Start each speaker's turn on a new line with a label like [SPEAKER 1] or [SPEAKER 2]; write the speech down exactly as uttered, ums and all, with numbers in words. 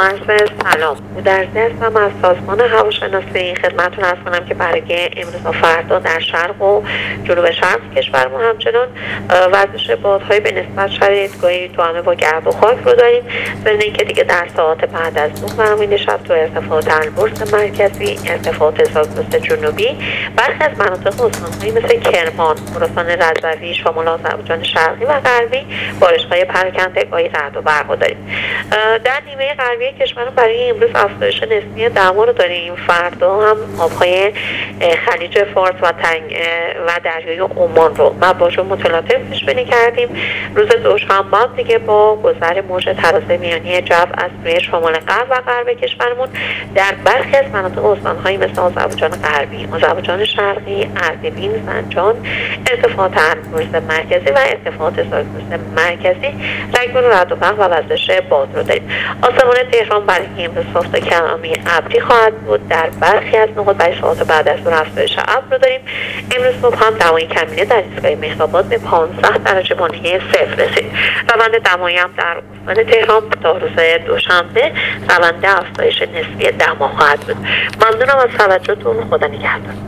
[SPEAKER 1] عرض سلام. گودرزی هستم از سازمان هواشناسی. خدمتتون عرض کنم که برای امروز و فردا در شرق و جنوب شرق کشورمون همچنان وزش بادهای به نسبت شدید گاهی توأم با گرد و خاک رو داریم. ضمن اینکه دیگه در ساعات بعد از ظهر برامون شب تو ارتفاعات البرز مرکزی، ارتفاعات زاگرس جنوبی، برخی از مناطق استان‌هایی مثل کرمان، خراسان رضوی، شمال آذربایجان شرقی و غربی بارش‌های پراکنده گاهی رعد و برق داریم. در نیمه غربی کشور برای امروز افزایش نسبی دما رو داریم. فردا هم آبهای خلیج فارس و تنگ و دریای عمان رو مواج متلاطم پیش بینی کردیم. روز دوشنبه دیگه با گذر موج تراز میانی جو از سوی شمال غرب و غرب کشورمون در برخی از مناطق استان‌هایی مثل آذربایجان غربی، آذربایجان شرقی، اردبیل، زنجان، ارتفاعات البرز مرکزی و ارتفاعات زاگرس مرکزی رگبار رعد و برق و وزش باد رو داریم. آسمان تهران برای امروز صاف تا کمی ابری خواهد بود. در برخی از نقاط برای ساعات بعد از ظهر افزایش ابر رو داریم. امروز صبح هم دمای کمینه در ایستگاه مهرآباد به پانزده درجه مایع صفر رسید. روند دمایی هم در استان تهران تا روز دوشنبه روند افزایش نسبی دما خواهد بود. ممنونم از توجهتون. خدا نگهدار.